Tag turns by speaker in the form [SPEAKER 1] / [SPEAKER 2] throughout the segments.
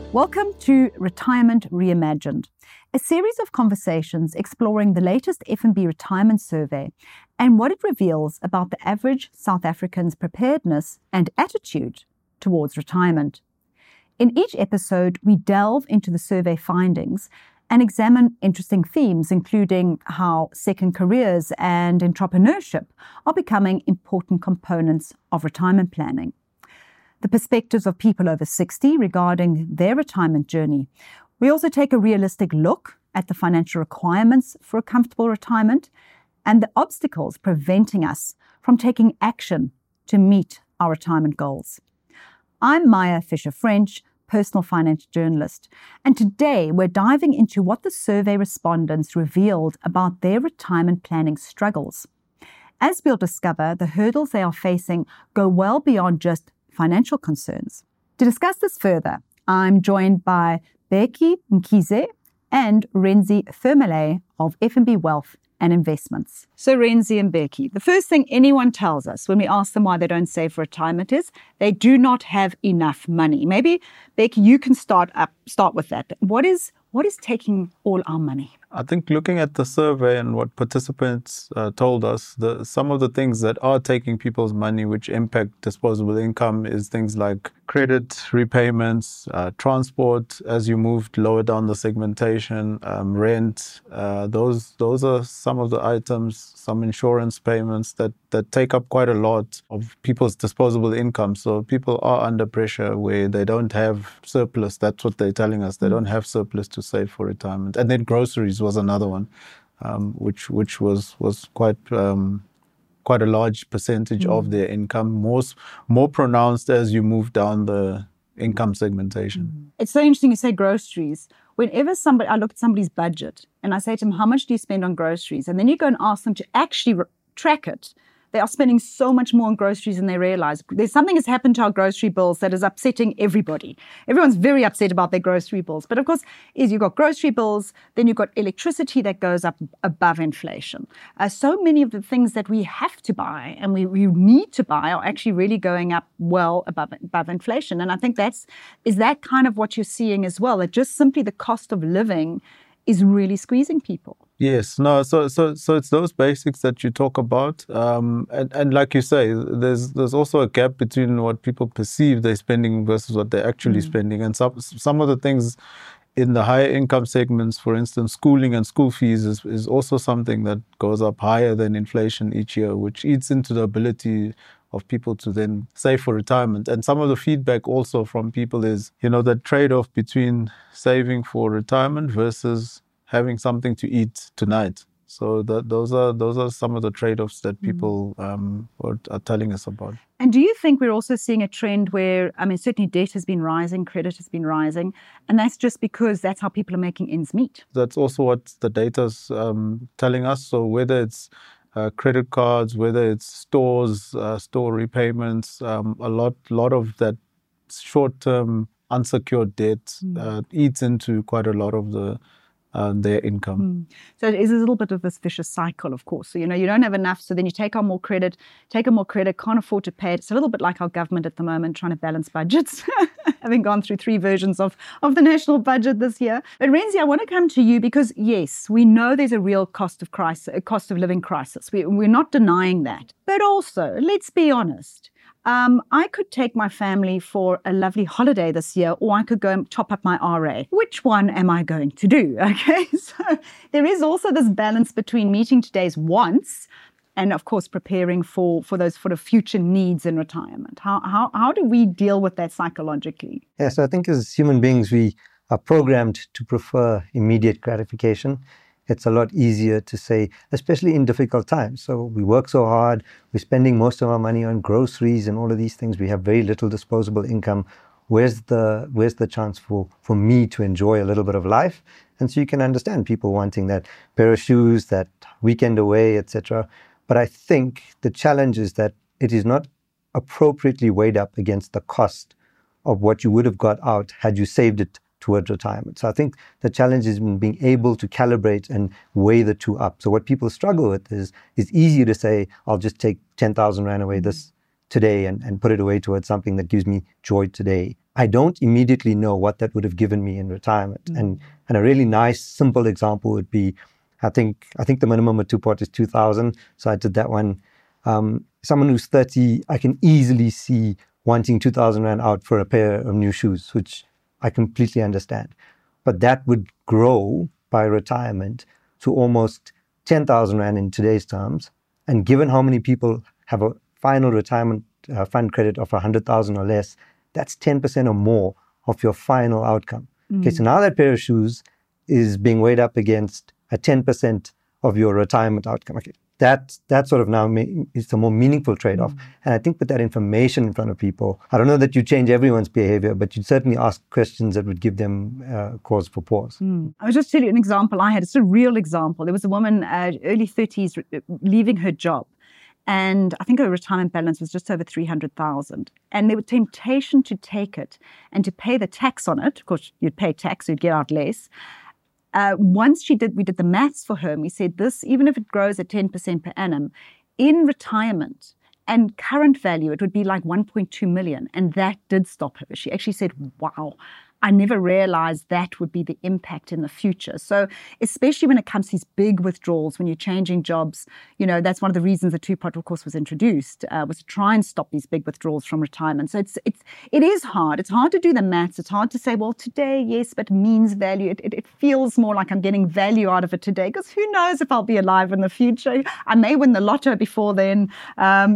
[SPEAKER 1] Welcome to Retirement Reimagined, a series of conversations exploring the latest FNB retirement survey and what it reveals about the average South African's preparedness and attitude towards retirement. In each episode, we delve into the survey findings and examine interesting themes, including how second careers and entrepreneurship are becoming important components of retirement planning, the perspectives of people over 60 regarding their retirement journey. We also take a realistic look at the financial requirements for a comfortable retirement and the obstacles preventing us from taking action to meet our retirement goals. I'm Maya Fisher-French, personal finance journalist, and today we're diving into what the survey respondents revealed about their retirement planning struggles. As we'll discover, the hurdles they are facing go well beyond just financial concerns. To discuss this further, I'm joined by Bheki Mkhize and Renzi Thermale of FNB Wealth and Investments. So Renzi and Bheki, the first thing anyone tells us when we ask them why they don't save for retirement is they do not have enough money. Maybe, Bheki, you can start with that. What is taking all our money?
[SPEAKER 2] I think looking at the survey and what participants told us, some of the things that are taking people's money which impact disposable income is things like credit repayments, transport as you moved lower down the segmentation, rent. Those are some of the items, some insurance payments that take up quite a lot of people's disposable income. So people are under pressure where they don't have surplus. That's what they're telling us. They don't have surplus to save for retirement. And then groceries was another one, which was quite a large percentage of their income, more pronounced as you move down the income segmentation.
[SPEAKER 1] It's so interesting you say groceries. Whenever I look at somebody's budget and I say to them, how much do you spend on groceries? And then you go and ask them to actually track it. They are spending so much more on groceries than they realize. There's something has happened to our grocery bills that is upsetting everybody. Everyone's very upset about their grocery bills. But of course, you've got grocery bills, then you've got electricity that goes up above inflation. So many of the things that we have to buy and we need to buy are actually really going up well above inflation. And I think is that kind of what you're seeing as well, that just simply the cost of living is really squeezing people.
[SPEAKER 2] Yes, no. So it's those basics that you talk about, and like you say, there's also a gap between what people perceive they're spending versus what they're actually spending, and some of the things in the higher income segments, for instance, schooling and school fees is also something that goes up higher than inflation each year, which eats into the ability of people to then save for retirement. And some of the feedback also from people is, that trade-off between saving for retirement versus having something to eat tonight. So those are some of the trade-offs that people are telling us about.
[SPEAKER 1] And do you think we're also seeing a trend where, certainly debt has been rising, credit has been rising, and that's just because that's how people are making ends meet?
[SPEAKER 2] That's also what the data's telling us. So whether it's credit cards, whether it's stores, store repayments, a lot of that short-term unsecured debt eats into quite a lot of their income.
[SPEAKER 1] So it is a little bit of this vicious cycle, of course. So, you don't have enough, so then you take on more credit, can't afford to pay it. It's a little bit like our government at the moment trying to balance budgets, having gone through 3 versions of the national budget this year. But Renzi, I want to come to you because, yes, we know there's a real cost of living crisis. We're not denying that. But also, let's be honest, I could take my family for a lovely holiday this year, or I could go and top up my RA. Which one am I going to do? Okay, so there is also this balance between meeting today's wants and, of course, preparing for those future needs in retirement. How do we deal with that psychologically?
[SPEAKER 3] Yes, I think as human beings, we are programmed to prefer immediate gratification. It's a lot easier to say, especially in difficult times. So we work so hard, we're spending most of our money on groceries and all of these things. We have very little disposable income. Where's the chance for me to enjoy a little bit of life? And so you can understand people wanting that pair of shoes, that weekend away, etc. But I think the challenge is that it is not appropriately weighed up against the cost of what you would have got out had you saved it towards retirement. So I think the challenge is in being able to calibrate and weigh the two up. So what people struggle with is it's easier to say, I'll just take 10,000 Rand away today and put it away towards something that gives me joy today. I don't immediately know what that would have given me in retirement. And a really nice, simple example would be, I think the minimum at Two-Pot is 2,000. So I did that one. Someone who's 30, I can easily see wanting 2,000 Rand out for a pair of new shoes, which I completely understand. But that would grow by retirement to almost 10,000 Rand in today's terms. And given how many people have a final retirement fund credit of 100,000 or less, that's 10% or more of your final outcome. Okay, so now that pair of shoes is being weighed up against a 10% of your retirement outcome. Okay, that sort of now is a more meaningful trade-off. And I think with that information in front of people, I don't know that you change everyone's behavior, but you'd certainly ask questions that would give them cause for pause.
[SPEAKER 1] I was just tell you an example I had. It's a real example. There was a woman, early 30s, leaving her job. And I think her retirement balance was just over 300,000. And there was temptation to take it and to pay the tax on it. Of course, you'd pay tax, you'd get out less. Once we did the maths for her, and we said this, even if it grows at 10% per annum, in retirement and current value, it would be like 1.2 million. And that did stop her. She actually said, wow, I never realized that would be the impact in the future. So especially when it comes to these big withdrawals, when you're changing jobs, that's one of the reasons the Two-Pot, of course, was introduced, was to try and stop these big withdrawals from retirement. So it is hard. It's hard to do the maths. It's hard to say, well, today, yes, but means value. It feels more like I'm getting value out of it today, because who knows if I'll be alive in the future. I may win the lotto before then, So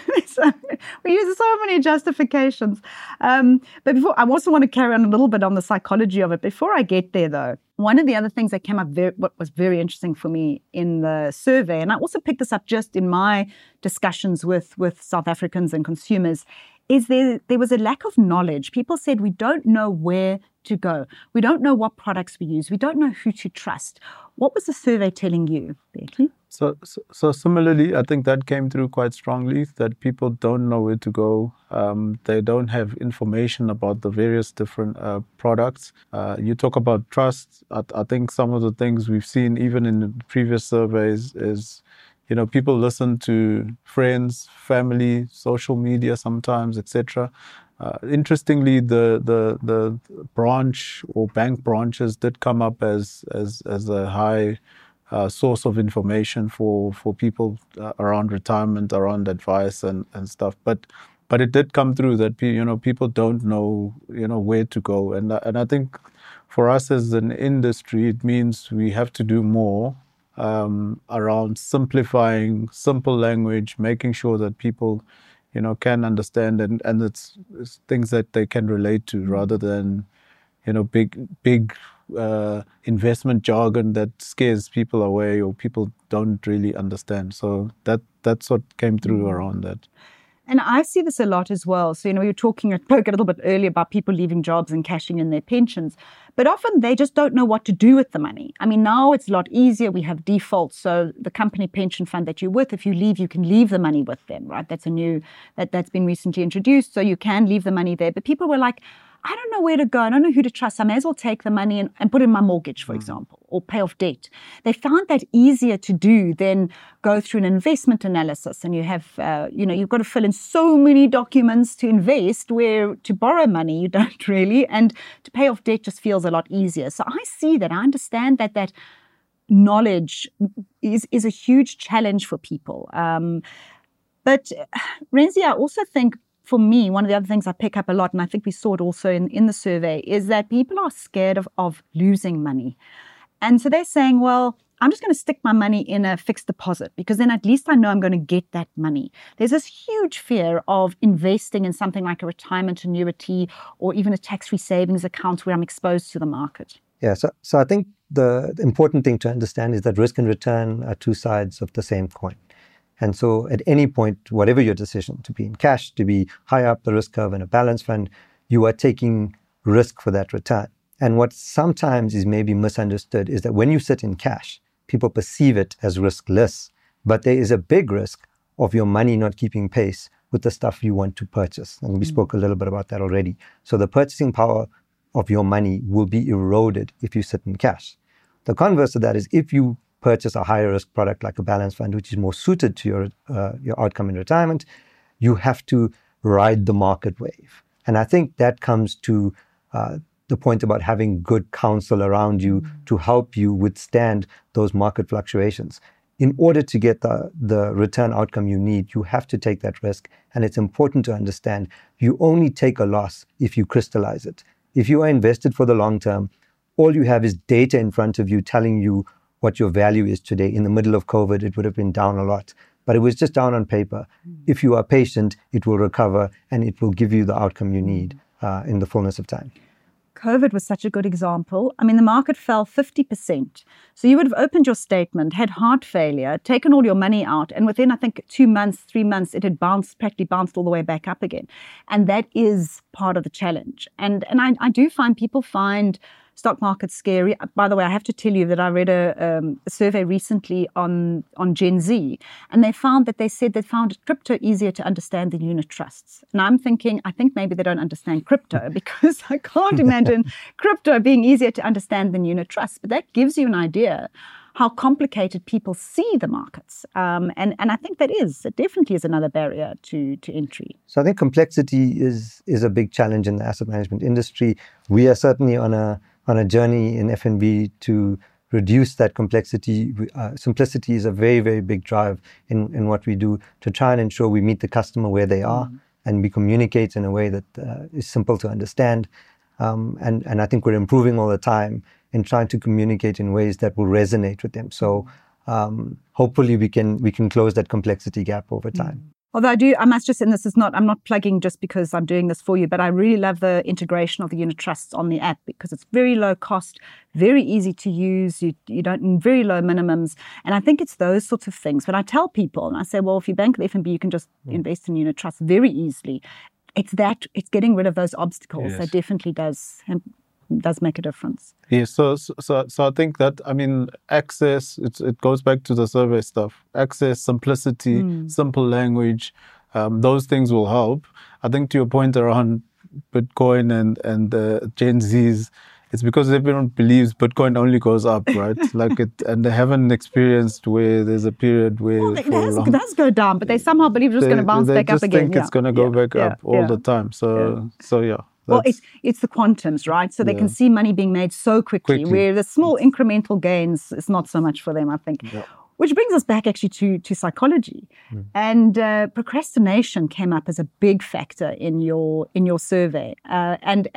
[SPEAKER 1] we use so many justifications. But before, I also want to carry on a little bit on the psychology of it. Before I get there, though, one of the other things that came up, what was very interesting for me in the survey, and I also picked this up just in my discussions with South Africans and consumers, is there was a lack of knowledge. People said, we don't know where to go. We don't know what products we use. We don't know who to trust. What was the survey telling you, Becky?
[SPEAKER 2] So similarly, I think that came through quite strongly, that people don't know where to go. They don't have information about the various different products. You talk about trust. I think some of the things we've seen even in the previous surveys is, people listen to friends, family, social media sometimes, etc. Interestingly, the branch or bank branches did come up as a high source of information for people around retirement, around advice and stuff. But it did come through that people don't know where to go, and I think for us as an industry, it means we have to do more around simplifying simple language, making sure that people can understand and it's things that they can relate to, rather than big investment jargon that scares people away or people don't really understand. So that's what came through around that.
[SPEAKER 1] And I see this a lot as well. So, you spoke a little bit earlier about people leaving jobs and cashing in their pensions, but often they just don't know what to do with the money. I mean, now it's a lot easier. We have defaults. So the company pension fund that you're with, if you leave, you can leave the money with them, right? That's that's been recently introduced. So you can leave the money there. But people were like, I don't know where to go. I don't know who to trust. I may as well take the money and put it in my mortgage, for example, or pay off debt. They found that easier to do than go through an investment analysis. And you have, you've got to fill in so many documents to invest, where to borrow money, you don't really. And to pay off debt just feels a lot easier. So I see that. I understand that knowledge is a huge challenge for people. But Renzi, I also think, for me, one of the other things I pick up a lot, and I think we saw it also in the survey, is that people are scared of losing money. And so they're saying, well, I'm just going to stick my money in a fixed deposit, because then at least I know I'm going to get that money. There's this huge fear of investing in something like a retirement annuity or even a tax-free savings account where I'm exposed to the market.
[SPEAKER 3] Yeah, so I think the important thing to understand is that risk and return are two sides of the same coin. And so at any point, whatever your decision, to be in cash, to be high up the risk curve in a balance fund, you are taking risk for that return. And what sometimes is maybe misunderstood is that when you sit in cash, people perceive it as riskless, but there is a big risk of your money not keeping pace with the stuff you want to purchase. And we spoke a little bit about that already. So the purchasing power of your money will be eroded if you sit in cash. The converse of that is if you purchase a higher risk product like a balance fund, which is more suited to your outcome in retirement, you have to ride the market wave. And I think that comes to the point about having good counsel around you to help you withstand those market fluctuations. In order to get the return outcome you need, you have to take that risk. And it's important to understand you only take a loss if you crystallize it. If you are invested for the long term, all you have is data in front of you telling you what your value is today. In the middle of COVID, it would have been down a lot, but it was just down on paper. If you are patient, it will recover and it will give you the outcome you need in the fullness of time.
[SPEAKER 1] COVID was such a good example. I mean, the market fell 50%. So you would have opened your statement, had heart failure, taken all your money out, and within, I think, 2 months, 3 months, it had practically bounced all the way back up again. And that is part of the challenge. And I do find people find stock market scary. By the way, I have to tell you that I read a survey recently on Gen Z, and they found crypto easier to understand than unit trusts. And I'm thinking, I think maybe they don't understand crypto, because I can't imagine crypto being easier to understand than unit trusts. But that gives you an idea how complicated people see the markets. And I think it definitely is another barrier to entry.
[SPEAKER 3] So I think complexity is a big challenge in the asset management industry. We are certainly on a journey in FNB to reduce that complexity. Simplicity is a very, very big drive in what we do, to try and ensure we meet the customer where they are and we communicate in a way that is simple to understand. And I think we're improving all the time in trying to communicate in ways that will resonate with them. So hopefully we can close that complexity gap over time.
[SPEAKER 1] Although I must just say, and I'm not plugging just because I'm doing this for you, but I really love the integration of the unit trusts on the app, because it's very low cost, very easy to use. You don't, very low minimums. And I think it's those sorts of things. When I tell people, and I say, well, if you bank with FNB, you can just invest in unit trusts very easily. It's getting rid of those obstacles.
[SPEAKER 2] Yes.
[SPEAKER 1] That definitely does make a difference.
[SPEAKER 2] Yeah, so I think that, I mean, access, it goes back to the survey stuff. Access, simplicity, simple language, those things will help. I think to your point around Bitcoin and the Gen Zs, it's because everyone believes Bitcoin only goes up, right? And they haven't experienced where there's a period where
[SPEAKER 1] it does go down, but they somehow believe it's just going to bounce back up again.
[SPEAKER 2] They just think it's going to go back up all the time. So yeah.
[SPEAKER 1] Well, it's the quantums, right? So they can see money being made so quickly, where the small incremental gains is not so much for them, I think. Yeah. Which brings us back actually to psychology. And procrastination came up as a big factor in your survey. And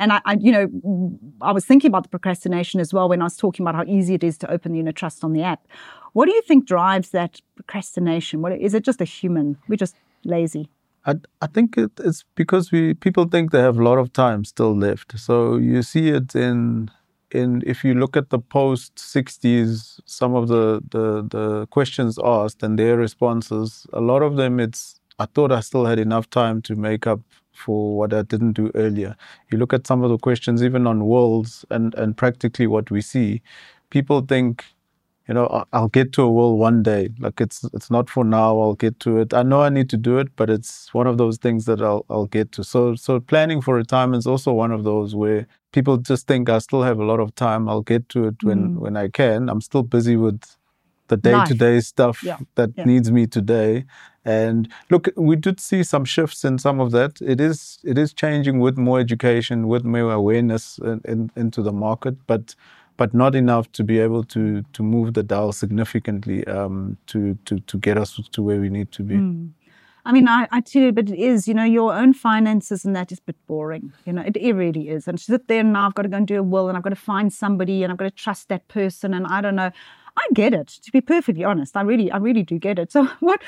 [SPEAKER 1] I was thinking about the procrastination as well when I was talking about how easy it is to open the unit trust on the app. What do you think drives that procrastination? Is it just a human? We're just lazy?
[SPEAKER 2] I think it's because people think they have a lot of time still left. So you see it in if you look at the post-60s, some of the questions asked and their responses, a lot of them I thought I still had enough time to make up for what I didn't do earlier. You look at some of the questions even on worlds and practically what we see, people think, I'll get to a will one day. Like it's not for now. I'll get to it. I know I need to do it, but it's one of those things that I'll get to. So planning for retirement is also one of those where people just think I still have a lot of time. I'll get to it when I can. I'm still busy with the day-to-day stuff that needs me today. And look, we did see some shifts in some of that. It is changing with more education, with more awareness into the market, but not enough to be able to move the dial significantly to get us to where we need to be.
[SPEAKER 1] I mean, I tell you, but it is, your own finances and that is a bit boring. It really is. And sit there and now I've got to go and do a will and I've got to find somebody and I've got to trust that person and I don't know. I get it, to be perfectly honest. I really do get it. So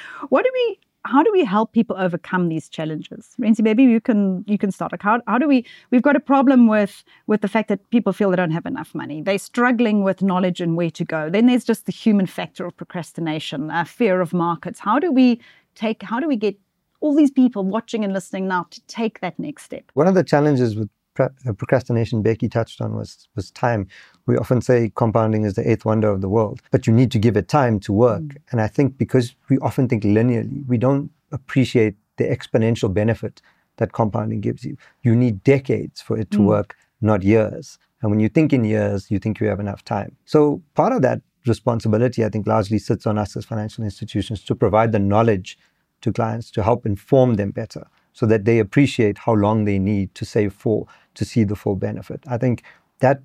[SPEAKER 1] how do we help people overcome these challenges? Renzi, maybe you can start. Like how do we've got a problem with the fact that people feel they don't have enough money. They're struggling with knowledge and where to go. Then there's just the human factor of procrastination, fear of markets. How do we get all these people watching and listening now to take that next step?
[SPEAKER 3] One of the challenges with procrastination Becky touched on was time. We often say compounding is the eighth wonder of the world, but you need to give it time to work. And I think because we often think linearly, we don't appreciate the exponential benefit that compounding gives you. You need decades for it to work, not years. And when you think in years, you think you have enough time. So part of that responsibility, I think, largely sits on us as financial institutions to provide the knowledge to clients to help inform them better. so that they appreciate how long they need to save for to see the full benefit. I think that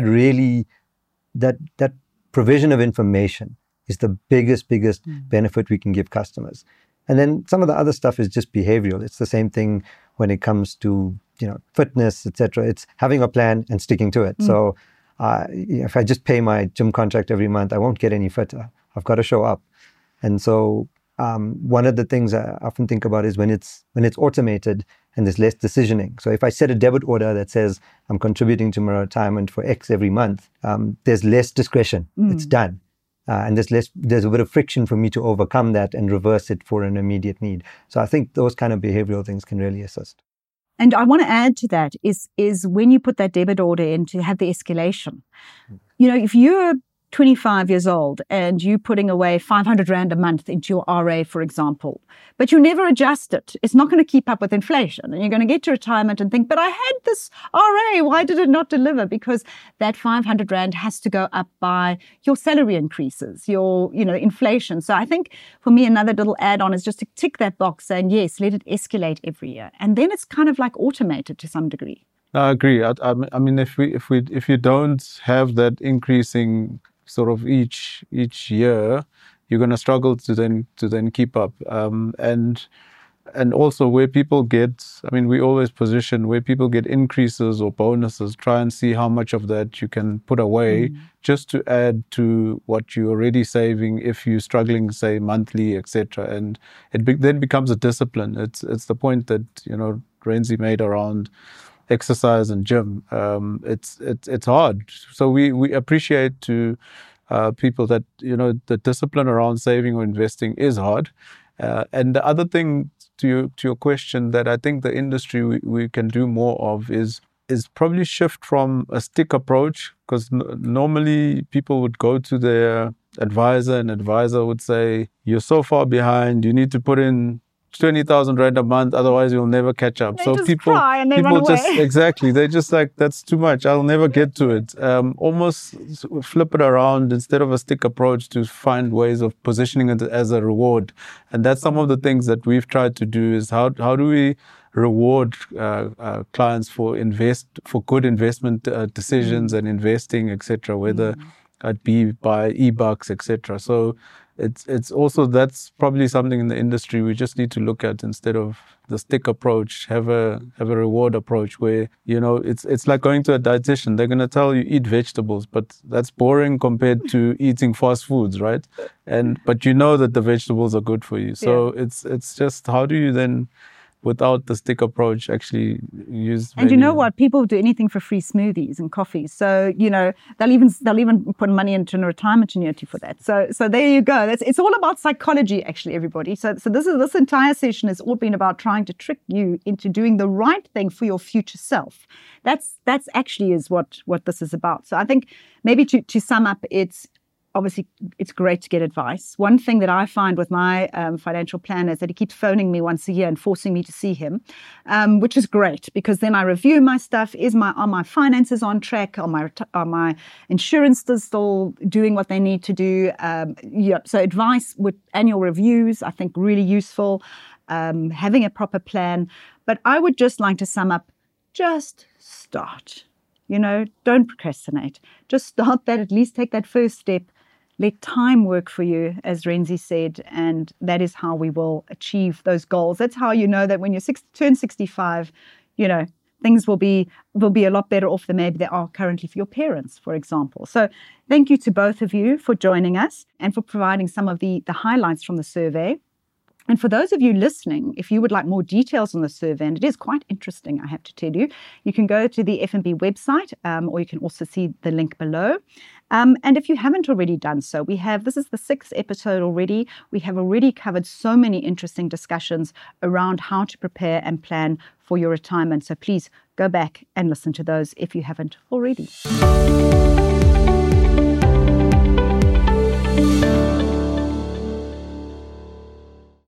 [SPEAKER 3] provision of information is the biggest benefit we can give customers. And then some of the other stuff is just behavioral. It's the same thing when it comes to, fitness, etc. It's having a plan and sticking to it. So if I just pay my gym contract every month, I won't get any fitter. I've got to show up. And so one of the things I often think about is when it's automated and there's less decisioning. So if I set a debit order that says I'm contributing to my retirement for X every month, there's less discretion. It's done. And there's a bit of friction for me to overcome that and reverse it for an immediate need. So I think those kind of behavioral things can really assist.
[SPEAKER 1] And I want to add to that is when you put that debit order in to have the escalation. If you're 25 years old and you're putting away 500 Rand a month into your RA, for example, but you never adjust it, it's not going to keep up with inflation. And you're going to get to retirement and think, but I had this RA, why did it not deliver? Because that 500 Rand has to go up by your salary increases, your, inflation. So I think for me, another little add-on is just to tick that box saying, yes, let it escalate every year. And then it's kind of like automated to some degree.
[SPEAKER 2] I agree. I mean, if you don't have that increasing sort of each year, you're going to struggle to then keep up. And also where people get, we always position where people get increases or bonuses, try and see how much of that you can put away just to add to what you're already saving if you're struggling, say, monthly, etc. And it then becomes a discipline. It's the point that, Renzi made around exercise and gym. It's hard. So we appreciate to people that, the discipline around saving or investing is hard. And the other thing to your question that I think the industry we can do more of is probably shift from a stick approach, because normally people would go to their advisor and advisor would say, you're so far behind, you need to put in 20,000 Rand a month, otherwise you'll never catch up.
[SPEAKER 1] They
[SPEAKER 2] so
[SPEAKER 1] just
[SPEAKER 2] people
[SPEAKER 1] cry and they
[SPEAKER 2] people
[SPEAKER 1] run away.
[SPEAKER 2] just exactly, they just like, that's too much, I'll never get to it. Almost flip it around, instead of a stick approach, to find ways of positioning it as a reward. And that's some of the things that we've tried to do, is how do we reward clients for good investment decisions and investing, etc., whether it be by e-bucks, etc. So it's also, that's probably something in the industry we just need to look at, instead of the stick approach, have a reward approach where, it's like going to a dietitian. They're going to tell you eat vegetables, but that's boring compared to eating fast foods, right? But that the vegetables are good for you. So it's just, how do you then, without the stick approach, actually use.
[SPEAKER 1] And you know what? People do anything for free smoothies and coffees. So, they'll even put money into a retirement annuity for that. So there you go. It's all about psychology, actually, everybody. So this entire session has all been about trying to trick you into doing the right thing for your future self. That's actually is what this is about. So I think maybe to sum up, obviously, it's great to get advice. One thing that I find with my financial planner is that he keeps phoning me once a year and forcing me to see him, which is great, because then I review my stuff. Are my finances on track? Are my insurances still doing what they need to do? So advice with annual reviews, I think, really useful. Having a proper plan. But I would just like to sum up, just start. Don't procrastinate. Just start that, at least take that first step. Let time work for you, as Renzi said, and that is how we will achieve those goals. That's how you know that when you turn 65, things will be a lot better off than maybe they are currently for your parents, for example. So thank you to both of you for joining us and for providing some of the highlights from the survey. And for those of you listening, if you would like more details on the survey, and it is quite interesting, I have to tell you, you can go to the FNB website, or you can also see the link below. And if you haven't already done so, this is the 6th episode already. We have already covered so many interesting discussions around how to prepare and plan for your retirement. So please go back and listen to those if you haven't already.